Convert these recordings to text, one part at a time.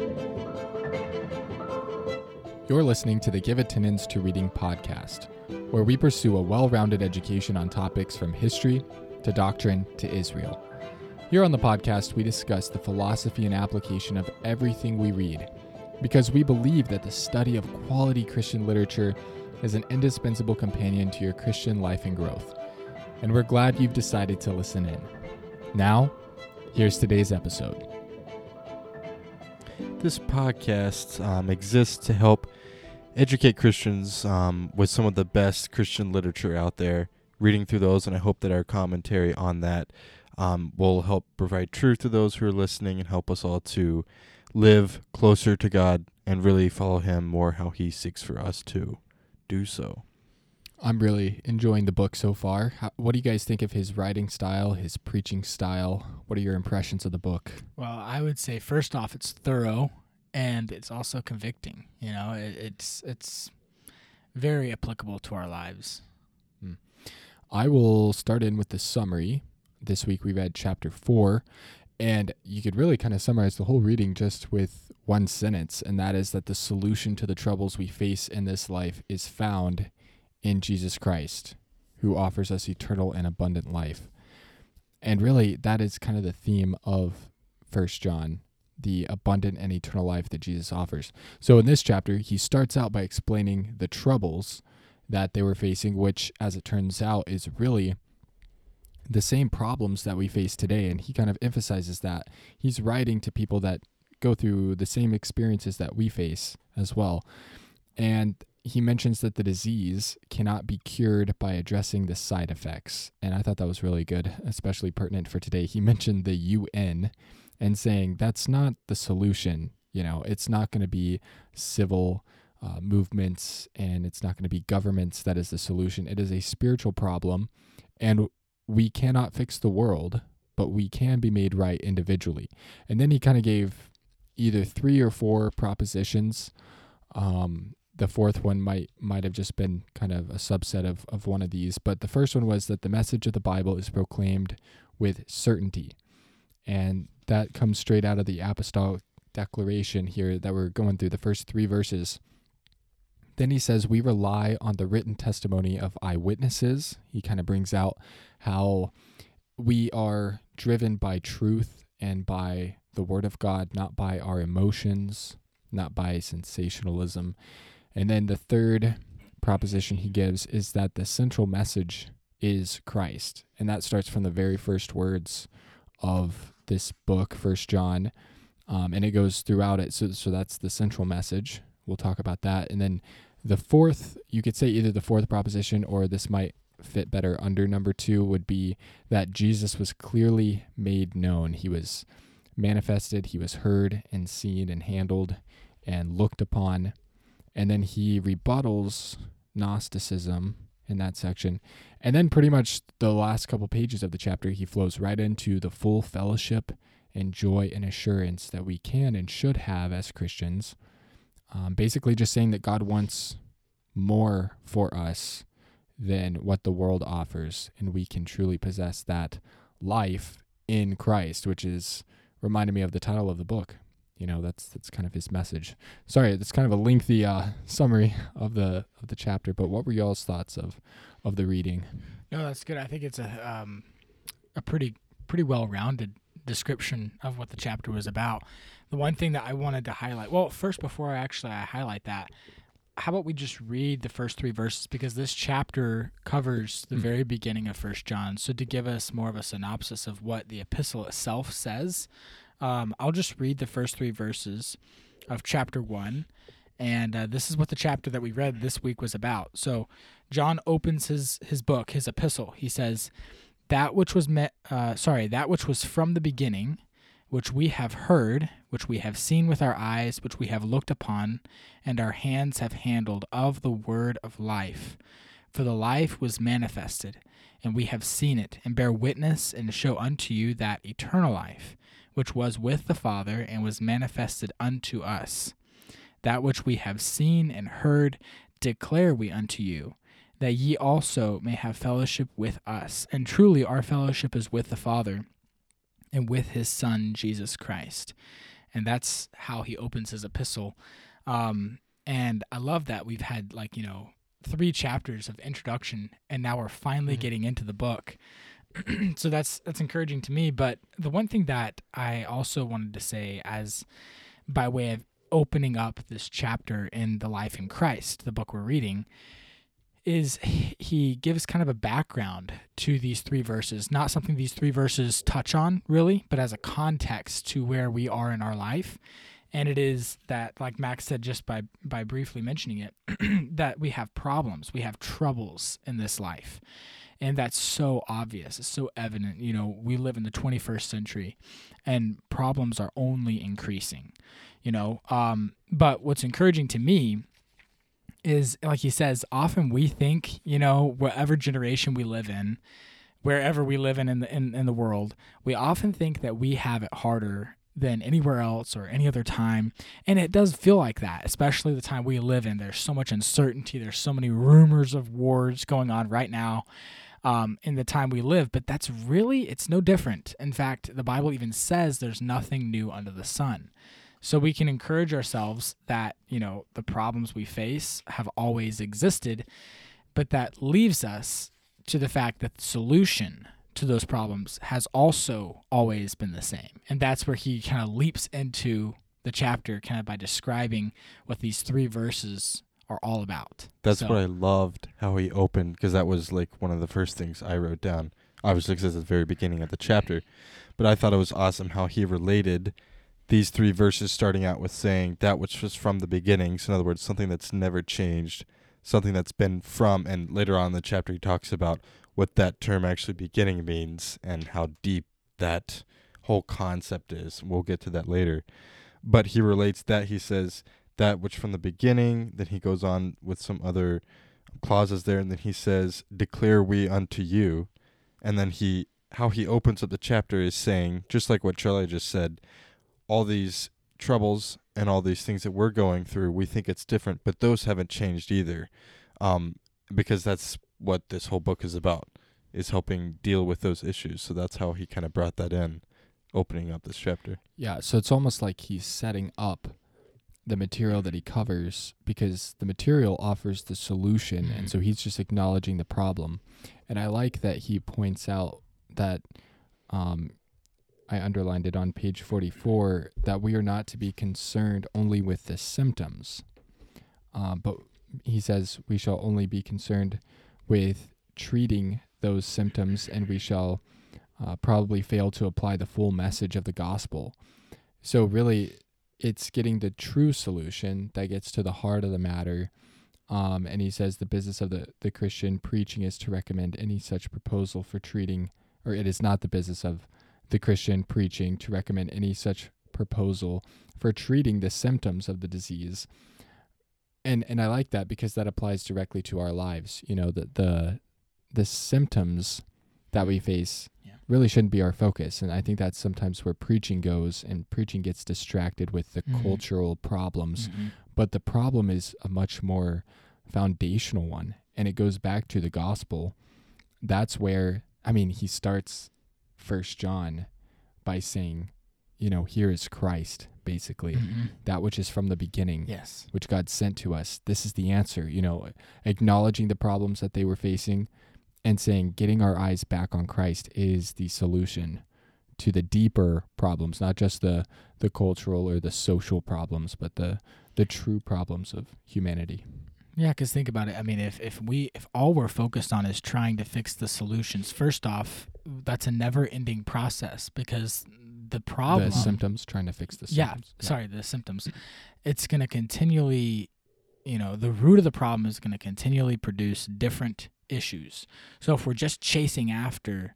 You're listening to the Give Attendance to Reading podcast, where we pursue a well-rounded education on topics from history to doctrine to Israel. Here on the podcast, we discuss the philosophy and application of everything we read, because we believe that the study of quality Christian literature is an indispensable companion to your Christian life and growth. And we're glad you've decided to listen in. Now, here's today's episode. This podcast exists to help educate Christians with some of the best Christian literature out there, reading through those, and I hope that our commentary on that will help provide truth to those who are listening and help us all to live closer to God and really follow Him more how He seeks for us to do so. I'm really enjoying the book so far. What do you guys think of his writing style, his preaching style? What are your impressions of the book? Well, I would say first off, it's thorough and it's also convicting. You know, it's very applicable to our lives. I will start in with the summary. This week we read chapter 4, and you could really kind of summarize the whole reading just with one sentence, and that is that the solution to the troubles we face in this life is found in Jesus Christ, who offers us eternal and abundant life. And really, that is kind of the theme of 1 John, the abundant and eternal life that Jesus offers. So in this chapter, he starts out by explaining the troubles that they were facing, which, as it turns out, is really the same problems that we face today. And he kind of emphasizes that. He's writing to people that go through the same experiences that we face as well. And he mentions that the disease cannot be cured by addressing the side effects. And I thought that was really good, especially pertinent for today. He mentioned the UN and saying that's not the solution. You know, it's not going to be civil movements and it's not going to be governments that is the solution. It is a spiritual problem, and we cannot fix the world, but we can be made right individually. And then he kind of gave either 3 or 4 propositions. The fourth one might have just been kind of a subset of one of these. But the first one was that the message of the Bible is proclaimed with certainty. And that comes straight out of the apostolic declaration here that we're going through, the first 3 verses. Then he says, we rely on the written testimony of eyewitnesses. He kind of brings out how we are driven by truth and by the Word of God, not by our emotions, not by sensationalism. And then the third proposition he gives is that the central message is Christ. And that starts from the very first words of this book, 1 John, and it goes throughout it. So that's the central message. We'll talk about that. And then the fourth, you could say either the fourth proposition or this might fit better under number 2, would be that Jesus was clearly made known. He was manifested, he was heard and seen and handled and looked upon. And then he rebuttals Gnosticism in that section. And then pretty much the last couple pages of the chapter, he flows right into the full fellowship and joy and assurance that we can and should have as Christians. Basically just saying that God wants more for us than what the world offers. And we can truly possess that life in Christ, which is reminded me of the title of the book. You know, that's kind of his message. Sorry, that's kind of a lengthy summary of the chapter, but what were y'all's thoughts of the reading? No, that's good. I think it's a pretty well-rounded description of what the chapter was about. The one thing that I wanted to highlight, well, first before I highlight that, how about we just read the first 3 verses, because this chapter covers the very beginning of 1 John. So to give us more of a synopsis of what the epistle itself says, I'll just read the first 3 verses of chapter 1, and this is what the chapter that we read this week was about. So John opens his book, his epistle. He says, that which was from the beginning, which we have heard, which we have seen with our eyes, which we have looked upon, and our hands have handled of the word of life. For the life was manifested, and we have seen it, and bear witness and show unto you that eternal life, which was with the Father and was manifested unto us. That which we have seen and heard declare we unto you, that ye also may have fellowship with us. And truly our fellowship is with the Father and with his Son, Jesus Christ. And that's how he opens his epistle. And I love that we've had 3 chapters of introduction, and now we're finally getting into the book. So that's encouraging to me. But the one thing that I also wanted to say, as by way of opening up this chapter in the Life in Christ, the book we're reading, is he gives kind of a background to these 3 verses, not something these 3 verses touch on really, but as a context to where we are in our life. And it is that, like Max said, just by briefly mentioning it, that we have problems, we have troubles in this life. And that's so obvious. It's so evident. We live in the 21st century, and problems are only increasing, But what's encouraging to me is, like he says, often we think, whatever generation we live in, wherever we live in the world, we often think that we have it harder than anywhere else or any other time. And it does feel like that, especially the time we live in. There's so much uncertainty. There's so many rumors of wars going on right now in the time we live. But it's no different. In fact, the Bible even says there's nothing new under the sun. So we can encourage ourselves that, the problems we face have always existed, but that leaves us to the fact that the solution to those problems has also always been the same. And that's where he kind of leaps into the chapter kind of by describing what these 3 verses are all about. That's what I loved, how he opened, because that was like one of the first things I wrote down, obviously because it's at the very beginning of the chapter. But I thought it was awesome how he related these 3 verses, starting out with saying that which was from the beginning. So in other words, something that's never changed, something that's been from, and later on in the chapter he talks about what that term actually beginning means and how deep that whole concept is. We'll get to that later. But he relates that, he says, that which from the beginning, then he goes on with some other clauses there, and then he says, declare we unto you. And then how he opens up the chapter is saying, just like what Charlie just said, all these troubles and all these things that we're going through, we think it's different, but those haven't changed either. Because that's what this whole book is about, is helping deal with those issues. So that's how he kind of brought that in, opening up this chapter. Yeah, so it's almost like he's setting up the material that he covers, because the material offers the solution, and so he's just acknowledging the problem. And I like that he points out that, I underlined it on page 44, that we are not to be concerned only with the symptoms, but he says we shall only be concerned with treating those symptoms, and we shall probably fail to apply the full message of the gospel. So really, it's getting the true solution that gets to the heart of the matter. And he says the business of the Christian preaching is to recommend any such proposal for treating, or it is not the business of the Christian preaching to recommend any such proposal for treating the symptoms of the disease. And I like that, because that applies directly to our lives. The symptoms that we face really shouldn't be our focus. And I think that's sometimes where preaching goes, and preaching gets distracted with the cultural problems. But the problem is a much more foundational one, and it goes back to the gospel. That's where, he starts 1 John by saying, here is Christ, basically, that which is from the beginning, yes, which God sent to us. This is the answer, acknowledging the problems that they were facing and saying, getting our eyes back on Christ is the solution to the deeper problems, not just the cultural or the social problems, but the true problems of humanity. Yeah, because think about it. If all we're focused on is trying to fix the solutions, first off, that's a never-ending process, because the problem, the symptoms, trying to fix the symptoms. The symptoms. It's going to continually, the root of the problem is going to continually produce different issues. So if we're just chasing after,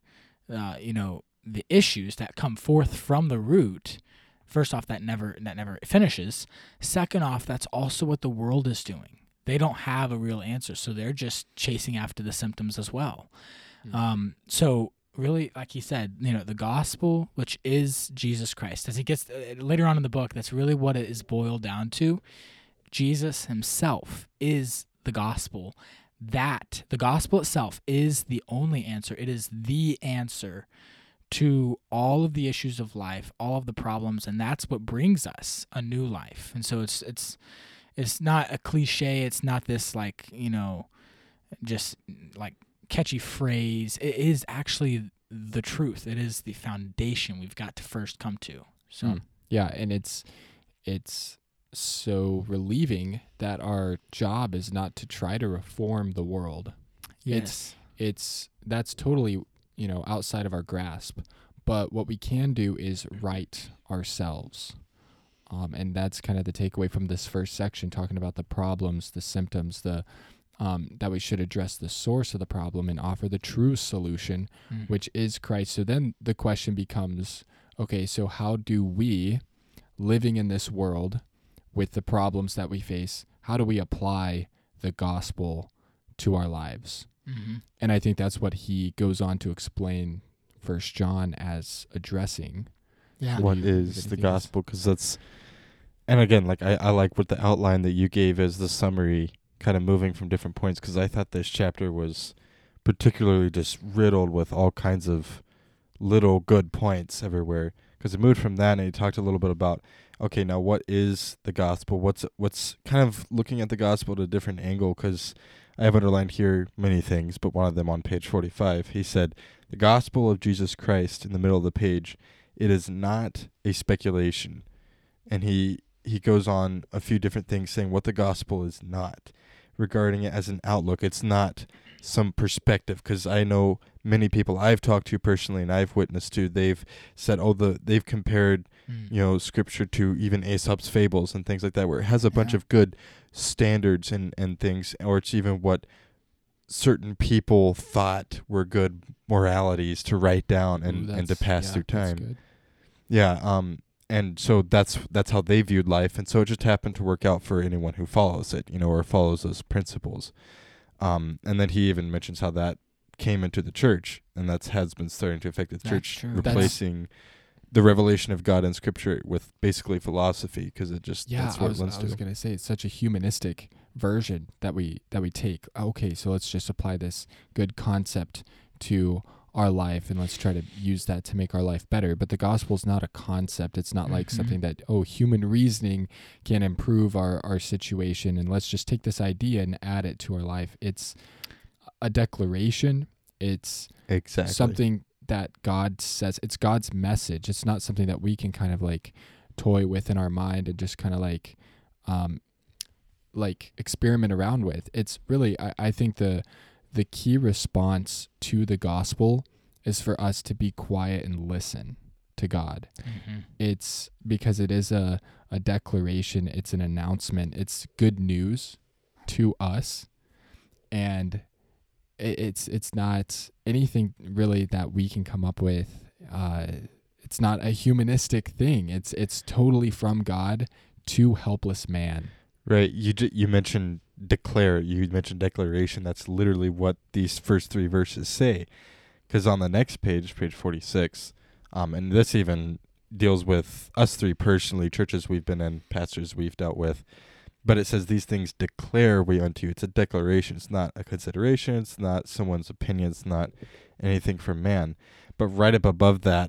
the issues that come forth from the root, first off, that never finishes. Second off, that's also what the world is doing. They don't have a real answer, so they're just chasing after the symptoms as well. So really, like he said, the gospel, which is Jesus Christ, as he gets later on in the book, that's really what it is boiled down to. Jesus himself is the gospel. That the gospel itself is the only answer. It is the answer to all of the issues of life, all of the problems, and that's what brings us a new life. And so it's not a cliche. It's not this like, just like catchy phrase. It is actually the truth. It is the foundation we've got to first come to. So yeah, and it's so relieving that our job is not to try to reform the world. yes, It's that's totally, outside of our grasp. But what we can do is right ourselves. And that's kind of the takeaway from this first section, talking about the problems, the symptoms, that we should address the source of the problem and offer the true solution, which is Christ. So then the question becomes, okay, so how do we, living in this world with the problems that we face, how do we apply the gospel to our lives? And I think that's what he goes on to explain First John as addressing. yeah, What do you have is the anything gospel? Because that's, and again, like I like what the outline that you gave as the summary, kind of moving from different points, because I thought this chapter was particularly just riddled with all kinds of little good points everywhere. Because it moved from that, and he talked a little bit about, okay, now what is the gospel? What's kind of looking at the gospel at a different angle? Because I have underlined here many things, but one of them on page 45, he said, the gospel of Jesus Christ, in the middle of the page, it is not a speculation. And he goes on a few different things saying what the gospel is not, regarding it as an outlook. It's not some perspective, because I know many people I've talked to personally and I've witnessed to, they've said, they've compared, scripture to even Aesop's fables and things like that, where it has a bunch of good standards and things, or it's even what certain people thought were good moralities to write down and to pass through time. Good. Yeah, and so that's how they viewed life, and so it just happened to work out for anyone who follows it, or follows those principles. And then he even mentions how that came into the church, and has been starting to affect the That's church, true. replacing the revelation of God in Scripture with basically philosophy, because it just that's I what was, it lends I was to. going to say, it's such a humanistic version that we take. Okay, so let's just apply this good concept to our life, and let's try to use that to make our life better. But the gospel is not a concept. It's not like something that, human reasoning can improve our situation, and let's just take this idea and add it to our life. It's a declaration. It's Exactly something that God says. It's God's message. It's not something that we can kind of like toy with in our mind and just kind of like experiment around with. It's really, I think the key response to the gospel is for us to be quiet and listen to God. It's because it is a declaration. It's an announcement. It's good news to us. And it's not anything really that we can come up with. It's not a humanistic thing. It's totally from God to helpless man. right. You mentioned declare. You mentioned declaration. That's literally what these first three verses say. Because on the next page, page 46, and this even deals with us three personally, churches we've been in, pastors we've dealt with. But it says, these things declare we unto you. It's a declaration. It's not a consideration. It's not someone's opinion. It's not anything from man. But right up above that,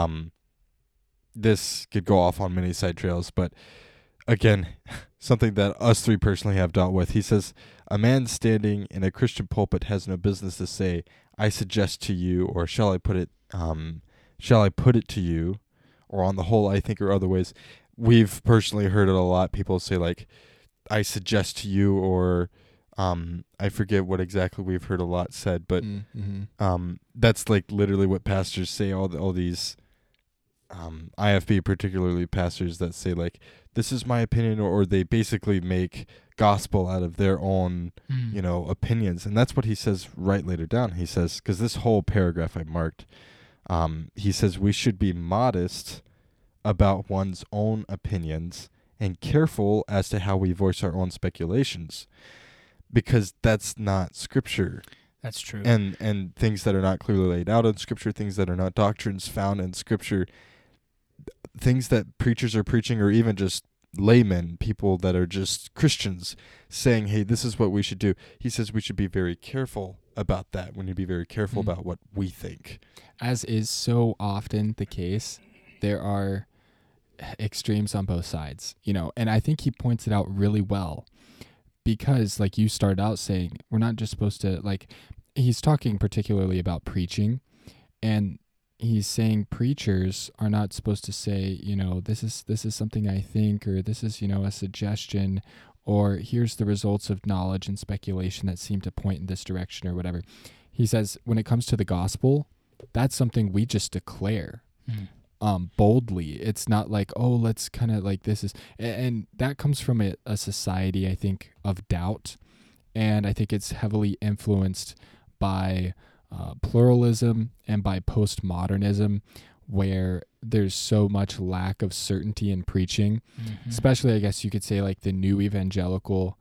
this could go off on many side trails. But again, something that us three personally have dealt with. He says, a man standing in a Christian pulpit has no business to say, I suggest to you, or shall I put it to you, or on the whole, I think, or other ways. We've personally heard it a lot. People say, like, I suggest to you, or I forget what exactly we've heard a lot said, but that's like literally what pastors say. All these IFB, particularly pastors that say, like, this is my opinion, or they basically make gospel out of their own opinions. And that's what he says right later down. He says, because this whole paragraph I marked, he says we should be modest about one's own opinions and careful as to how we voice our own speculations, because that's not Scripture. That's true. And things that are not clearly laid out in Scripture, things that are not doctrines found in Scripture, things that preachers are preaching, or even just laymen, people that are just Christians, saying, hey, this is what we should do. He says we should be very careful about that. We need to be very careful Mm. about what we think. As is so often the case, there are extremes on both sides, and I think he points it out really well because, like you started out saying, we're not just supposed to, like, he's talking particularly about preaching, and he's saying preachers are not supposed to say, this is something I think, or this is, a suggestion, or here's the results of knowledge and speculation that seem to point in this direction or whatever. He says when it comes to the gospel, that's something we just declare boldly. It's not like, oh, let's kind of like this is, and that comes from a society, I think, of doubt. And I think it's heavily influenced by pluralism and by postmodernism, where there's so much lack of certainty in preaching, especially, I guess you could say, like the new evangelical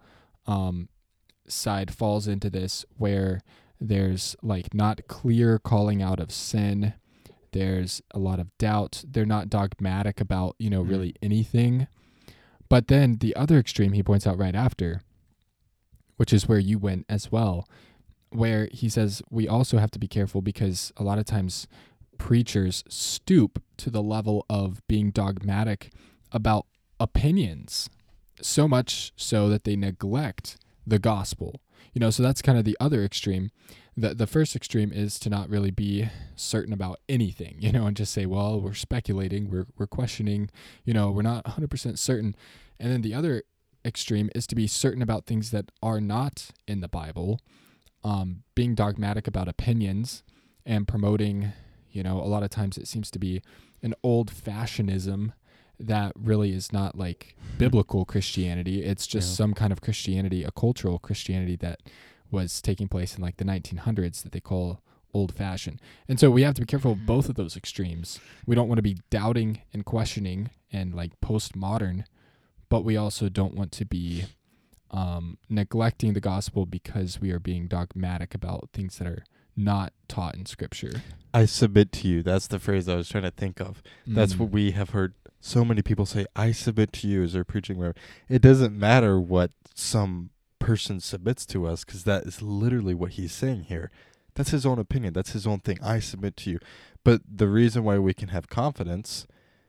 side falls into this, where there's like not clear calling out of sin. There's a lot of doubt. They're not dogmatic about, really anything. But then the other extreme he points out right after, which is where you went as well, where he says we also have to be careful because a lot of times preachers stoop to the level of being dogmatic about opinions, so much so that they neglect the gospel. So that's kind of the other extreme. The first extreme is to not really be certain about anything, and just say, well, we're speculating, we're questioning, we're not 100% certain. And then the other extreme is to be certain about things that are not in the Bible, being dogmatic about opinions and promoting, a lot of times it seems to be an old-fashionism that really is not like biblical Christianity. It's just some kind of Christianity, a cultural Christianity that was taking place in like the 1900s that they call old-fashioned. And so we have to be careful of both of those extremes. We don't want to be doubting and questioning and like postmodern, but we also don't want to be neglecting the gospel because we are being dogmatic about things that are not taught in Scripture. I submit to you. That's the phrase I was trying to think of. That's what we have heard so many people say, I submit to you, as they're preaching wherever. It doesn't matter what some person submits to us, because that is literally what he's saying here. That's his own opinion. That's his own thing. I submit to you. But the reason why we can have confidence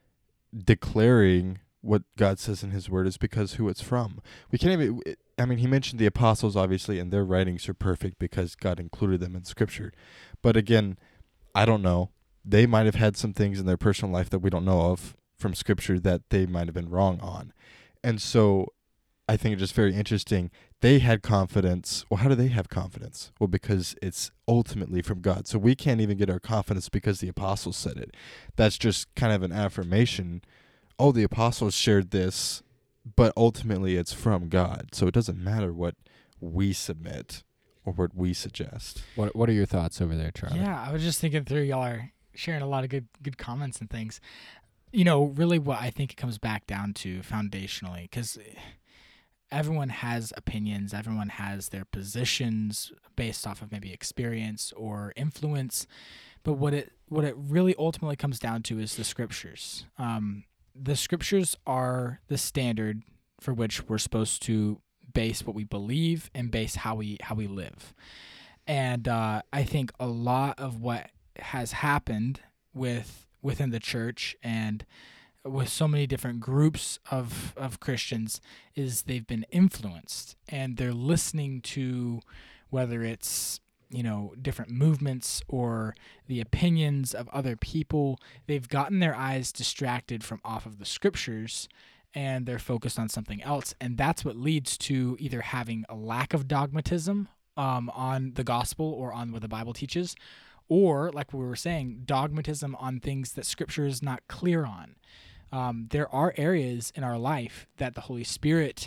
declaring what God says in his word is because who it's from. We can't even, he mentioned the apostles, obviously, and their writings are perfect because God included them in Scripture. But again, I don't know. They might have had some things in their personal life that we don't know of from Scripture that they might have been wrong on. And so I think it's just very interesting. They had confidence. Well, how do they have confidence? Well, because it's ultimately from God. So we can't even get our confidence because the apostles said it. That's just kind of an affirmation. Oh, the apostles shared this, but ultimately it's from God. So it doesn't matter what we submit or what we suggest. What are your thoughts over there, Charlie? Yeah, I was just thinking through, y'all are sharing a lot of good comments and things. Really what I think it comes back down to foundationally, because everyone has opinions, everyone has their positions based off of maybe experience or influence, but what it really ultimately comes down to is the Scriptures. The Scriptures are the standard for which we're supposed to base what we believe and base how we live. And I think a lot of what has happened within the church and with so many different groups of Christians is they've been influenced, and they're listening to, whether it's different movements or the opinions of other people. They've gotten their eyes distracted from off of the Scriptures, and they're focused on something else. And that's what leads to either having a lack of dogmatism on the gospel or on what the Bible teaches, or, like we were saying, dogmatism on things that Scripture is not clear on. There are areas in our life that the Holy Spirit,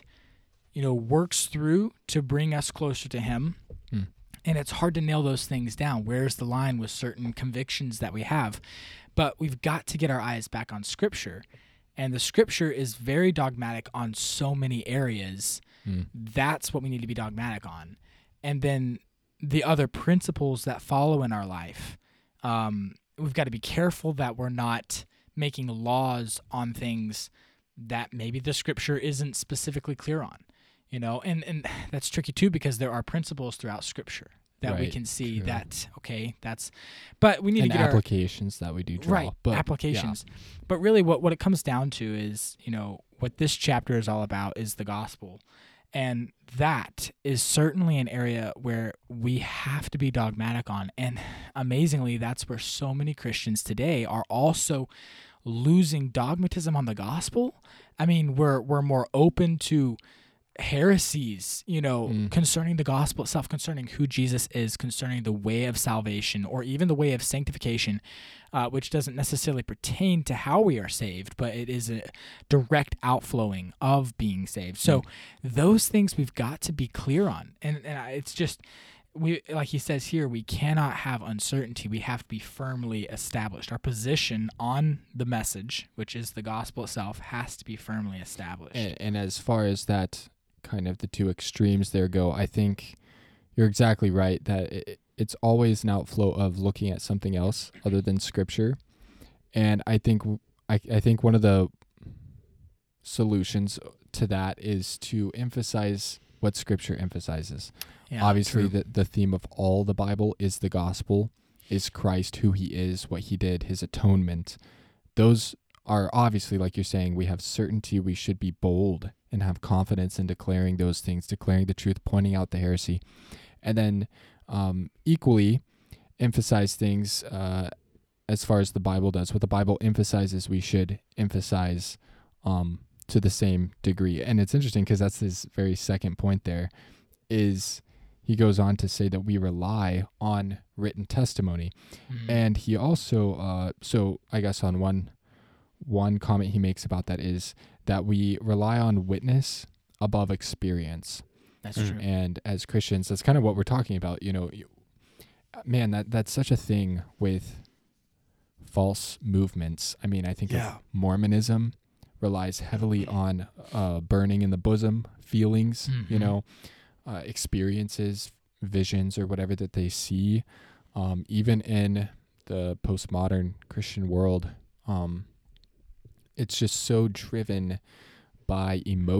works through to bring us closer to Him. And it's hard to nail those things down. Where's the line with certain convictions that we have? But we've got to get our eyes back on Scripture. And the Scripture is very dogmatic on so many areas. That's what we need to be dogmatic on. And then the other principles that follow in our life, we've got to be careful that we're not making laws on things that maybe the Scripture isn't specifically clear on. And that's tricky too, because there are principles throughout Scripture. that we Right, can see true. that, okay, that's, but we need And to get our, applications that we do draw. right, But applications. But really what it comes down to is, what this chapter is all about is the gospel. And that is certainly an area where we have to be dogmatic on. And amazingly, that's where so many Christians today are also losing dogmatism on the gospel. I mean, we're more open to heresies, concerning the gospel itself, concerning who Jesus is, concerning the way of salvation, or even the way of sanctification, which doesn't necessarily pertain to how we are saved, but it is a direct outflowing of being saved. So those things we've got to be clear on. And it's just, like he says here, we cannot have uncertainty. We have to be firmly established. Our position on the message, which is the gospel itself, has to be firmly established. And as far as that kind of the two extremes there go, I think you're exactly right that it's always an outflow of looking at something else other than Scripture. And I think one of the solutions to that is to emphasize what Scripture emphasizes. Yeah, Obviously, true. the theme of all the Bible is the gospel, is Christ, who he is, what he did, his atonement. Those are obviously, like you're saying, we have certainty. We should be bold and have confidence in declaring those things, declaring the truth, pointing out the heresy. And then equally emphasize things as far as the Bible does. What the Bible emphasizes, we should emphasize to the same degree. And it's interesting because that's his very second point there, is he goes on to say that we rely on written testimony. And he also, so I guess on one comment he makes about that is that we rely on witness above experience. That's true. And as Christians, that's kind of what we're talking about. Man, that's such a thing with false movements. I mean, I think of Mormonism relies heavily on burning in the bosom feelings, experiences, visions, or whatever that they see. Even in the postmodern Christian world, it's just so driven by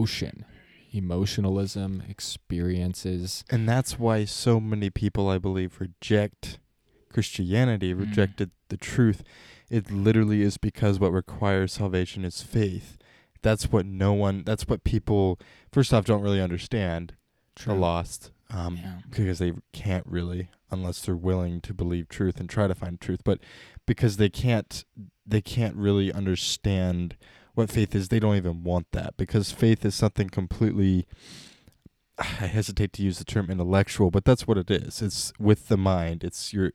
emotionalism, experiences. And that's why so many people, I believe, reject Christianity, rejected the truth. It literally is because what requires salvation is faith. That's what people, first off, don't really understand. Are lost because they can't really, unless they're willing to believe truth and try to find truth. But because they can't really understand what faith is, they don't even want that, because faith is something completely, I hesitate to use the term intellectual, but that's what it is. It's with the mind. It's your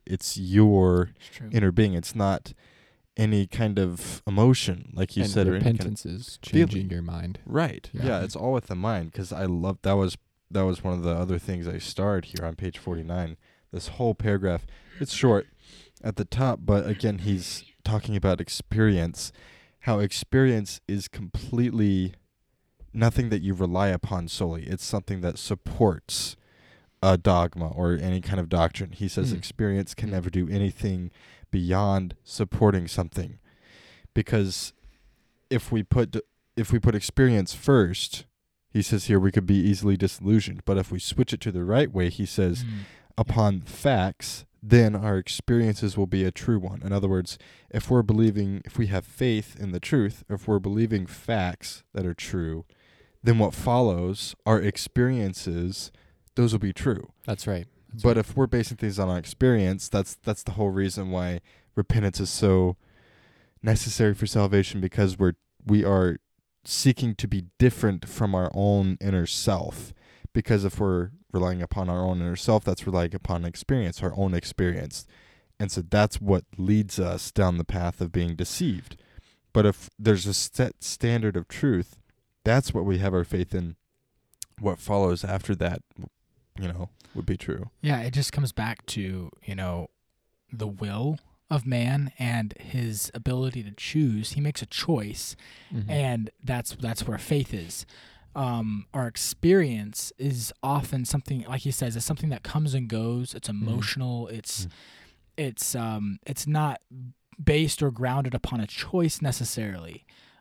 inner being. It's not any kind of emotion, like you said, or any repentance is changing your mind. Right. Yeah, it's all with the mind, because I love that was one of the other things I starred here on page 49. This whole paragraph, it's short at the top, but again, he's talking about experience, how experience is completely nothing that you rely upon solely. It's something that supports a dogma or any kind of doctrine. He says experience can never do anything beyond supporting something, because if we put experience first, he says here, we could be easily disillusioned. But if we switch it to the right way, he says, upon facts, then our experiences will be a true one. In other words, if we have faith in the truth, if we're believing facts that are true, then what follows, our experiences, those will be true. That's right. But if we're basing things on our experience, that's the whole reason why repentance is so necessary for salvation, because we are seeking to be different from our own inner self. Because if we're relying upon our own inner self, that's relying upon experience, our own experience. And so that's what leads us down the path of being deceived. But if there's a set standard of truth, that's what we have our faith in. What follows after that, would be true. Yeah, it just comes back to, the will of man and his ability to choose. He makes a choice, and that's where faith is. Our experience is often something, like he says, it's something that comes and goes. It's emotional. It's not based or grounded upon a choice necessarily.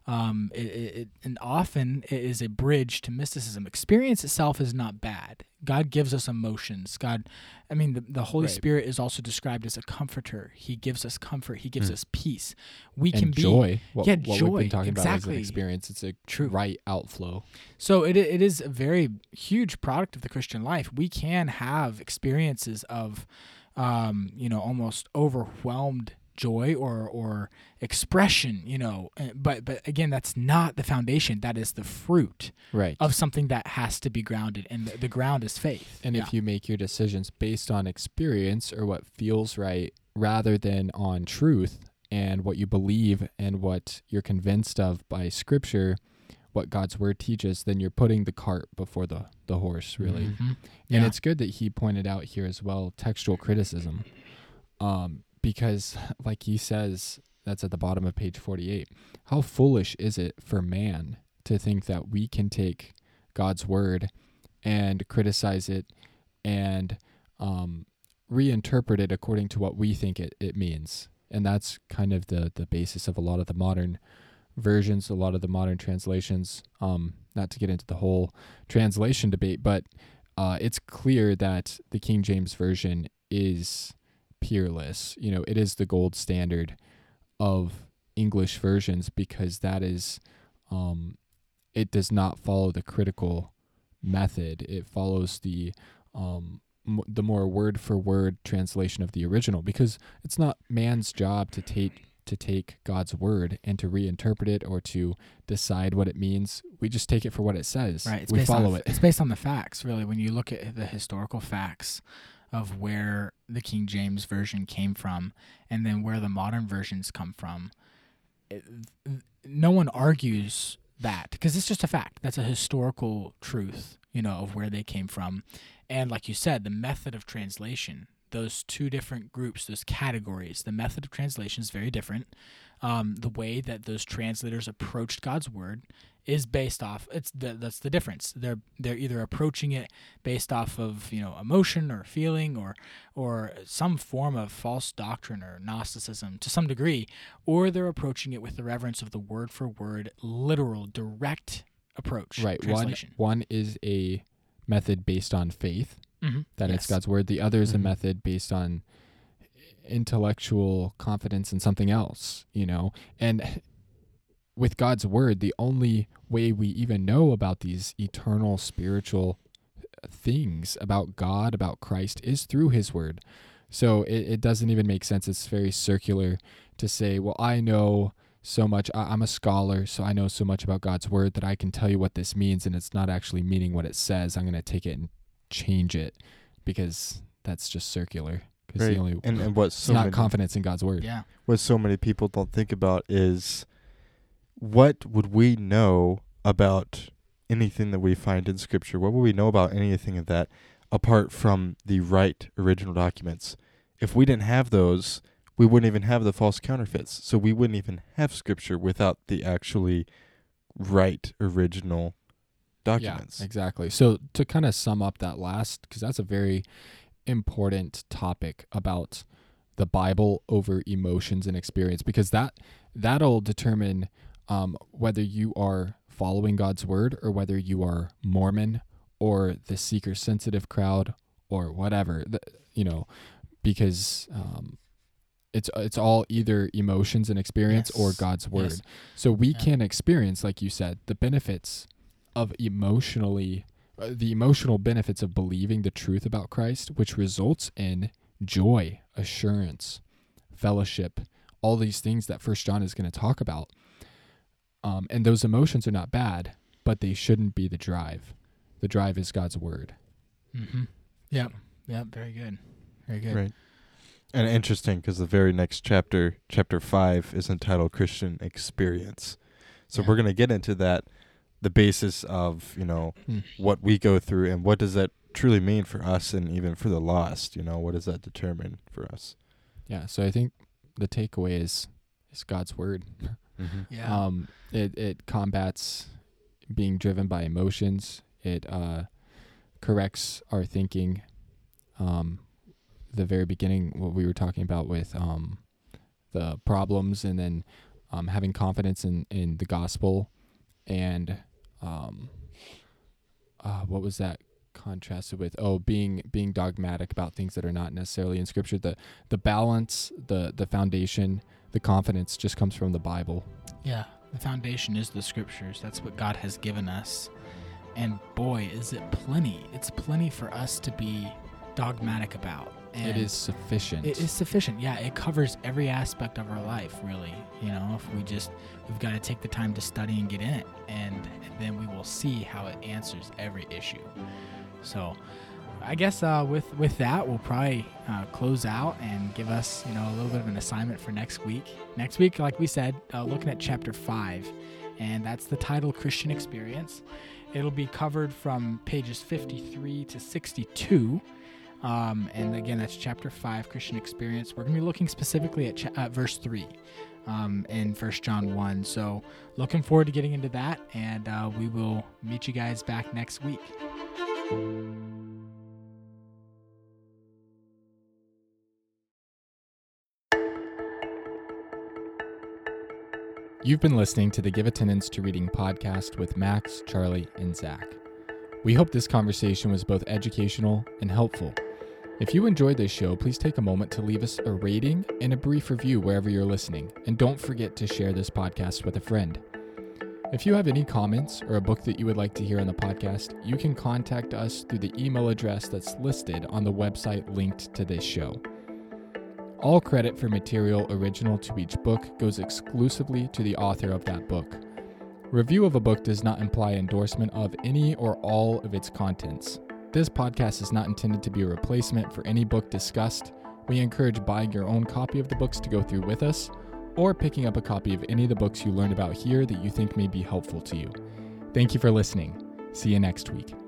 And often it is a bridge to mysticism. Experience itself is not bad. God gives us emotions. The Holy Right. Spirit is also described as a comforter. He gives us comfort. He gives Mm. us peace. We And can be joy. What we've joy, been talking about as an exactly. experience. It's a True. right outflow. So it is a very huge product of the Christian life. We can have experiences of, almost overwhelmed joy or expression, but again, that's not the foundation. That is the fruit Right. of something that has to be grounded, and the ground is faith. And if you make your decisions based on experience or what feels right rather than on truth and what you believe and what you're convinced of by Scripture, what God's Word teaches, then you're putting the cart before the horse, really. Mhm. And Yeah. it's good that he pointed out here as well textual criticism, because like he says, that's at the bottom of page 48, how foolish is it for man to think that we can take God's Word and criticize it and reinterpret it according to what we think it means. And that's kind of the basis of a lot of the modern versions, a lot of the modern translations, not to get into the whole translation debate, but it's clear that the King James Version is peerless. It is the gold standard of English versions because that is, it does not follow the critical method. It follows the more word for word translation of the original, because it's not man's job to take God's word and to reinterpret it or to decide what it means. We just take it for what it says. Right. We follow it. It's based on the facts, really. When you look at the historical facts of where the King James Version came from and then where the modern versions come from, no one argues that because it's just a fact. That's a historical truth, of where they came from. And like you said, the method of translation, those two different groups, those categories, the method of translation is very different. The way that those translators approached God's word is based off. That's the difference. They're either approaching it based off of emotion or feeling or some form of false doctrine or Gnosticism to some degree, or they're approaching it with the reverence of the word for word, literal, direct approach. Right. Translation. One is a method based on faith, that it's Yes. God's word. The other is a Mhm. method based on intellectual confidence in something else, And with God's word, the only way we even know about these eternal spiritual things about God, about Christ, is through his word. So it doesn't even make sense. It's very circular to say, well, I know so much. I'm a scholar, so I know so much about God's word that I can tell you what this means, and it's not actually meaning what it says. I'm going to take it and change it because that's just circular. Because Right. the only And what it's so not many, confidence in God's word. Yeah. what so many people don't think about is what would we know about anything that we find in Scripture? What would we know about anything of that apart from the right original documents? If we didn't have those, we wouldn't even have the false counterfeits. So we wouldn't even have Scripture without the actually right original documents. Yeah, exactly. So to kind of sum up that last, because that's a very important topic about the Bible over emotions and experience, because that'll determine whether you are following God's word or whether you are Mormon or the seeker-sensitive crowd or whatever, because it's all either emotions and experience or Yes. God's word. Yes. So we Yeah. can experience, like you said, the benefits of the emotional benefits of believing the truth about Christ, which results in joy, assurance, fellowship, all these things that First John is going to talk about. And those emotions are not bad, but they shouldn't be the drive. The drive is God's word. Mm-hmm. Yep. Very good. Very good. Right. And interesting because the very next chapter, chapter 5, is entitled Christian Experience. So Yeah. we're going to get into that, the basis of, what we go through and what does that truly mean for us and even for the lost, what does that determine for us? Yeah. So I think the takeaway is God's word. Mm-hmm. Yeah. It combats being driven by emotions. It corrects our thinking. The very beginning, what we were talking about with the problems, and then having confidence in the gospel, and what was that contrasted with? Being dogmatic about things that are not necessarily in Scripture. The balance, the foundation, the confidence just comes from the Bible. Yeah, the foundation is the Scriptures. That's what God has given us. And boy, is it plenty. It's plenty for us to be dogmatic about. And it is sufficient. It is sufficient. Yeah, it covers every aspect of our life, really. If we've got to take the time to study and get in it, and then we will see how it answers every issue. So I guess with that, we'll probably close out and give us, a little bit of an assignment for next week. Next week, like we said, looking at chapter 5, and that's the title, Christian Experience. It'll be covered from pages 53 to 62. And again, that's chapter 5, Christian Experience. We're going to be looking specifically at verse 3 in 1 John 1. So looking forward to getting into that, and we will meet you guys back next week. You've been listening to the Give Attendance to Reading podcast with Max, Charlie, and Zach. We hope this conversation was both educational and helpful. If you enjoyed this show, please take a moment to leave us a rating and a brief review wherever you're listening, and don't forget to share this podcast with a friend. If you have any comments or a book that you would like to hear on the podcast, you can contact us through the email address that's listed on the website linked to this show. All credit for material original to each book goes exclusively to the author of that book. Review of a book does not imply endorsement of any or all of its contents. This podcast is not intended to be a replacement for any book discussed. We encourage buying your own copy of the books to go through with us, or picking up a copy of any of the books you learned about here that you think may be helpful to you. Thank you for listening. See you next week.